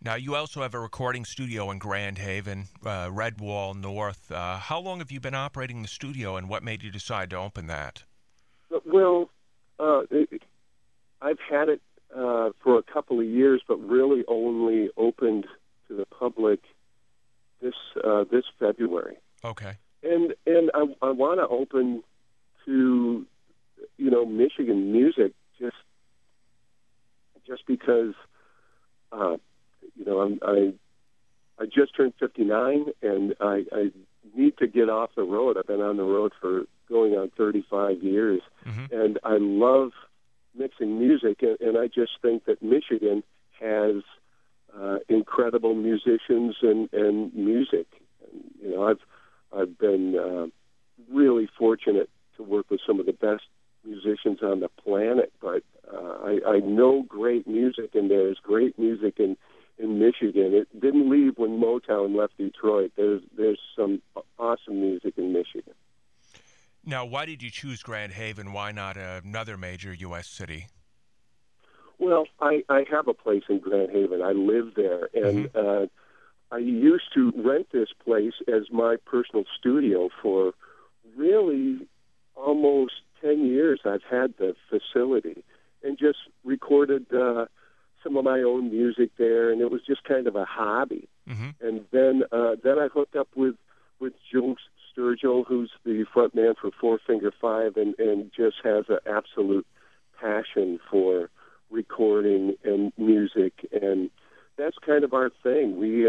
Now, you also have a recording studio in Grand Haven, Red Wall North. How long have you been operating the studio, and what made you decide to open that? Well, I've had it for a couple of years, but really only opened to the public this February. Okay. And I want to open to Michigan music just because I just turned 59 and I need to get off the road. I've been on the road for going on 35 years, and I love mixing music, and I just think that Michigan has incredible musicians and music. And, I've been really fortunate to work with some of the best musicians on the planet, but I know great music, and there's great music in Michigan. It didn't leave when Motown left Detroit. There's some awesome music in Michigan. Now, why did you choose Grand Haven? Why not another major U.S. city? Well, I have a place in Grand Haven. I live there, and I used to rent this place as my personal studio for really almost 10 years. I've had the facility and just recorded some of my own music there, and it was just kind of a hobby. And then I hooked up with Joe Sturgill, who's the front man for Four Finger Five, and just has an absolute passion for recording and music, and that's kind of our thing. We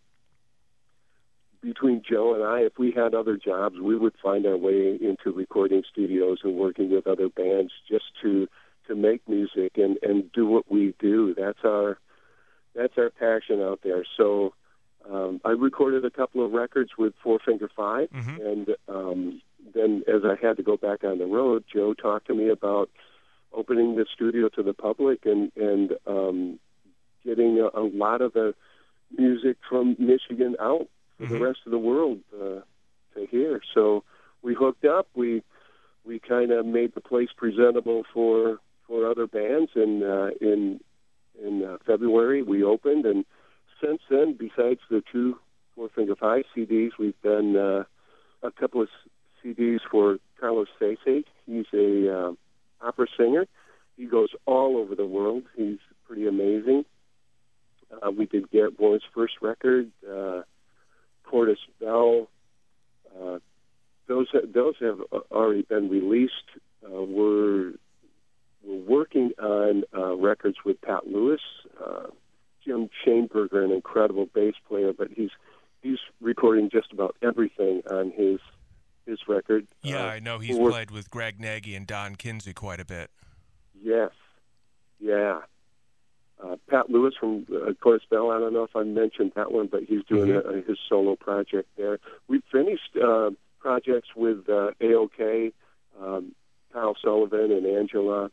between Joe and I, if we had other jobs, we would find our way into recording studios and working with other bands just to make music and do what we do. That's our passion out there. So I recorded a couple of records with Four Finger Five, and then as I had to go back on the road, Joe talked to me about opening the studio to the public and getting a lot of the music from Michigan out for the rest of the world to hear. So we hooked up. We kind of made the place presentable for other bands, and in February we opened, and since then, besides the two Four Finger Five CDs, we've done a couple of CDs for Carlos Sese. He's a opera singer. He goes all over the world. He's pretty amazing. We did Garrett Bourne's first record, Cordis Bell. Those have already been released. We're working on records with Pat Lewis, Jim Shaneberger, an incredible bass player, but he's recording just about everything on his record. Yeah, I know he's played with Greg Nagy and Don Kinsey quite a bit. Yes, yeah. Pat Lewis from Cordis Bell, I don't know if I mentioned that one, but he's doing his solo project there. We've finished projects with AOK, Kyle Sullivan and Angela.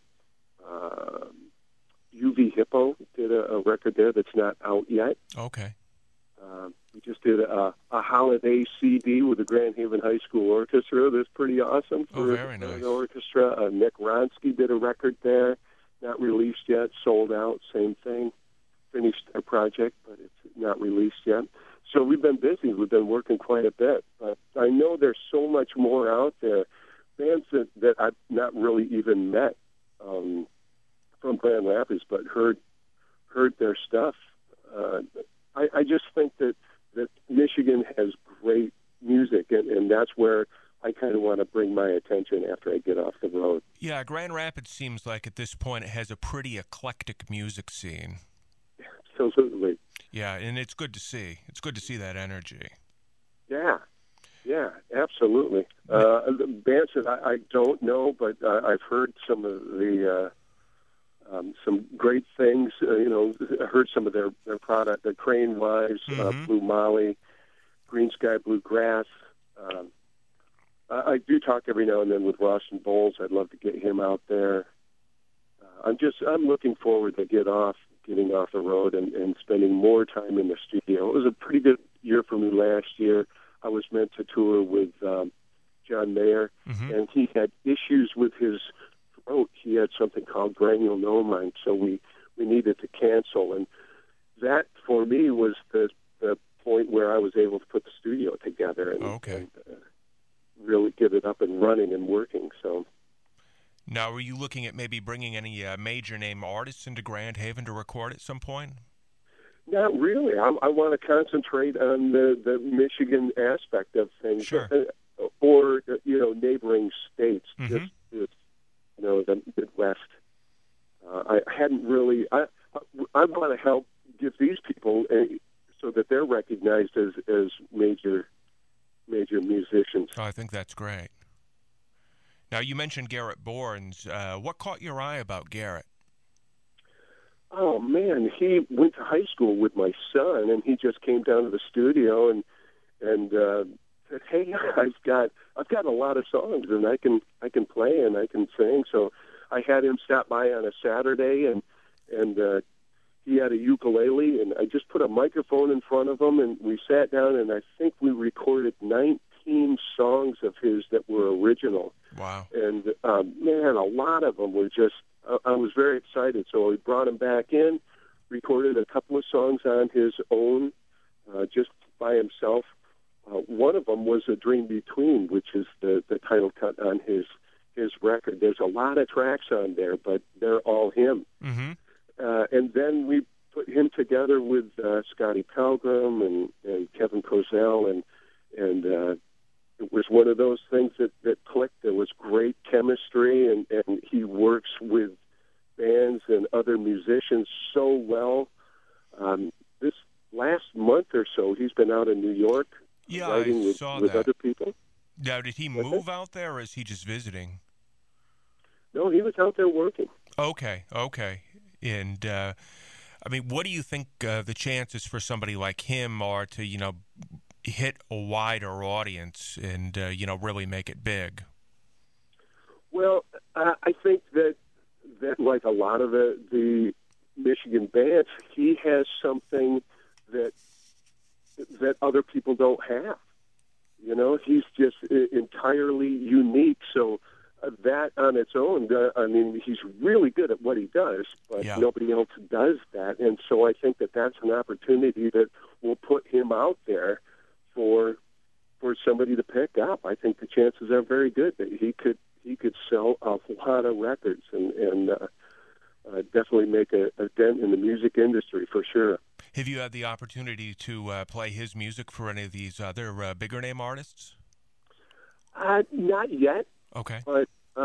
UV Hippo did a record there that's not out yet. Okay. We just did a holiday CD with the Grand Haven High School Orchestra. That's pretty awesome. Very nice. An orchestra. Nick Ronsky did a record there, not released yet, sold out, same thing. Finished a project, but it's not released yet. So we've been busy. We've been working quite a bit. But I know there's so much more out there. Bands that I've not really even met from Grand Rapids, but heard their stuff. I just think that Michigan has great music, and that's where I kind of want to bring my attention after I get off the road. Yeah, Grand Rapids seems like at this point it has a pretty eclectic music scene. Absolutely. Yeah, and it's good to see. It's good to see that energy. Yeah, absolutely. The bands that I don't know, but I've heard some of the some great things. I heard some of their product, the Crane Wives, Blue Molly, Green Sky Bluegrass. I do talk every now and then with Rawson Bowles. I'd love to get him out there. I'm looking forward to getting off the road and spending more time in the studio. It was a pretty good year for me last year. I was meant to tour with John Mayer, and he had issues with his throat. He had something called granulomoma, so we needed to cancel. And that for me was the point where I was able to put the studio together and, really get it up and running and working. So. Now, are you looking at maybe bringing any major name artists into Grand Haven to record at some point? Not really. I want to concentrate on the Michigan aspect of things, sure. Or neighboring states, Mm-hmm. just the Midwest. I hadn't really. I want to help give these people so that they're recognized as major musicians. Oh, I think that's great. Now, you mentioned Garrett Borns. What caught your eye about Garrett? Oh man, he went to high school with my son, and he just came down to the studio and said, "Hey, I've got a lot of songs, and I can play and I can sing." So I had him stop by on a Saturday, and he had a ukulele, and I just put a microphone in front of him, and we sat down, and I think we recorded 19 songs of his that were original. Wow. And, man, a lot of them were just, I was very excited. So we brought him back in, recorded a couple of songs on his own, just by himself. One of them was A Dream Between, which is the title cut on his record. There's a lot of tracks on there, but they're all him. Mm-hmm. And then we put him together with Scotty Pilgrim and Kevin Cozell, and it was one of those things that clicked. There was great chemistry, and he works with bands and other musicians so well. This last month or so, he's been out in New York writing with other people. Now, did he move out there, or is he just visiting? No, he was out there working. Okay. And, what do you think the chances for somebody like him are to, hit a wider audience and, really make it big? Well, I think that like a lot of the Michigan bands, he has something that other people don't have. He's just entirely unique. So that on its own, he's really good at what he does, but nobody else does that. And so I think that that's an opportunity that will put him out there for somebody to pick up. I think the chances are very good that he could sell a lot of records and definitely make a dent in the music industry for sure. Have you had the opportunity to play his music for any of these other bigger name artists? Not yet. Okay. But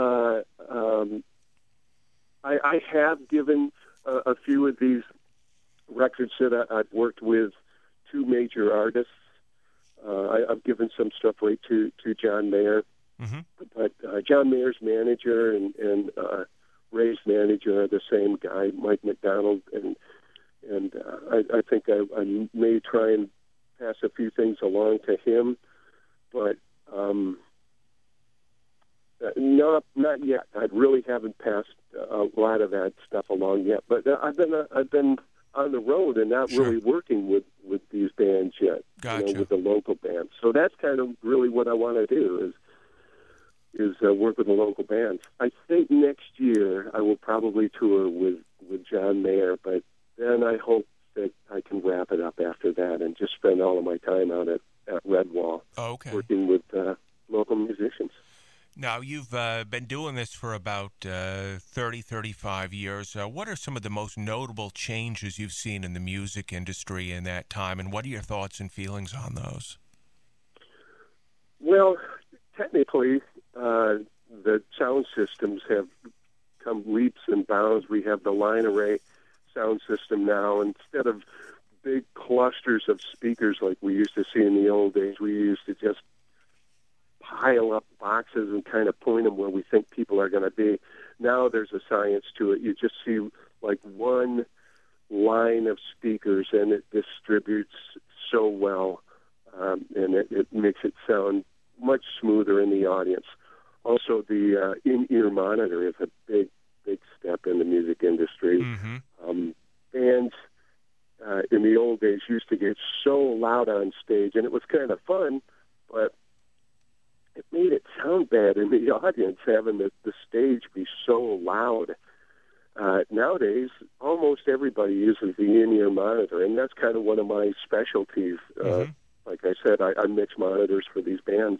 I have given a few of these records that I've worked with two major artists. I've given some stuff right to John Mayer. Mm-hmm. But John Mayer's manager and Ray's manager are the same guy, Mike McDonald, and I think I may try and pass a few things along to him, but no, not yet. I really haven't passed a lot of that stuff along yet. But I've been on the road and not really working with these bands yet. Gotcha. With the local bands. So that's kind of really what I want to do is work with the local bands. I think next year I will probably tour with John Mayer, but then I hope that I can wrap it up after that and just spend all of my time out at Redwall working with local musicians. Now, you've been doing this for about 30, 35 years. What are some of the most notable changes you've seen in the music industry in that time, and what are your thoughts and feelings on those? Well, technically, the sound systems have come leaps and bounds. We have the line array sound system now. Instead of big clusters of speakers like we used to see in the old days, we used to just pile up boxes and kind of point them where we think people are going to be. Now there's a science to it. You just see like one line of speakers and it distributes so well, and it makes it sound much smoother in the audience. Also, the in-ear monitor is a big step in the music industry. Mm-hmm. Bands in the old days used to get so loud on stage, and it was kind of fun, but it made it sound bad in the audience having the stage be so loud. nowadays, almost everybody uses the in-ear monitor, and that's kind of one of my specialties. Like I said, I mix monitors for these bands.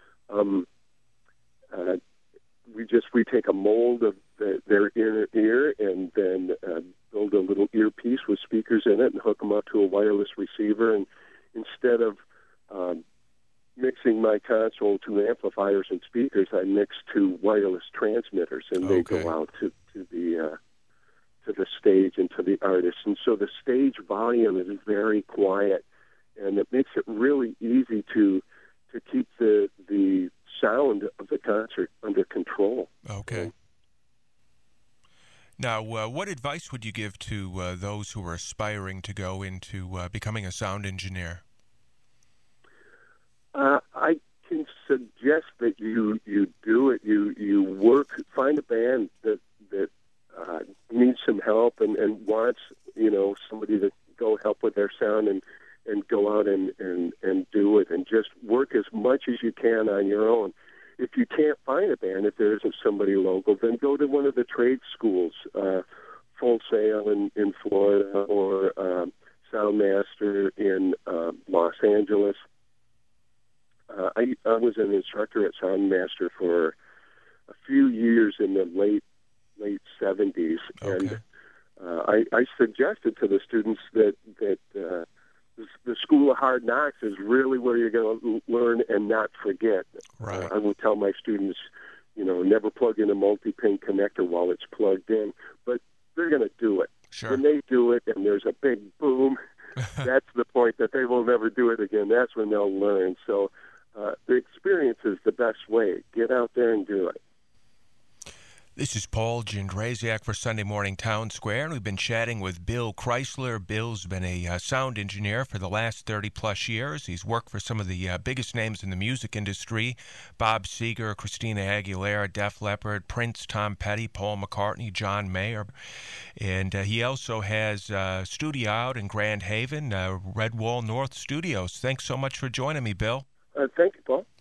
We take a mold of their inner ear and then build a little earpiece with speakers in it and hook them up to a wireless receiver. And instead of mixing my console to amplifiers and speakers, I mix to wireless transmitters, and they go out to the stage and to the artist. And so the stage volume is very quiet, and it makes it really easy to keep the sound of the concert under control. Okay. Now, what advice would you give to those who are aspiring to go into becoming a sound engineer? I can suggest that you do it. You work, find a band that needs some help and wants somebody to go help with their sound and go out and do it, and just work as much as you can on your own. If you can't find a band, if there isn't somebody local, then go to one of the trade schools, Full Sail in Florida, or Soundmaster in Los Angeles. I was an instructor at Soundmaster for a few years in the late 70s, and I suggested to the students that the School of Hard Knocks is really where you're going to learn and not forget. Right. I would tell my students, never plug in a multi-pin connector while it's plugged in, but they're going to do it. Sure. When they do it and there's a big boom, that's the point that they will never do it again. That's when they'll learn. So the experience is the best way. Get out there and do it. This is Paul Jędrzejak for Sunday Morning Town Square, and we've been chatting with Bill Chrysler. Bill's been a sound engineer for the last 30-plus years. He's worked for some of the biggest names in the music industry: Bob Seger, Christina Aguilera, Def Leppard, Prince, Tom Petty, Paul McCartney, John Mayer. And he also has a studio out in Grand Haven, Red Wall North Studios. Thanks so much for joining me, Bill. Thank you, Paul.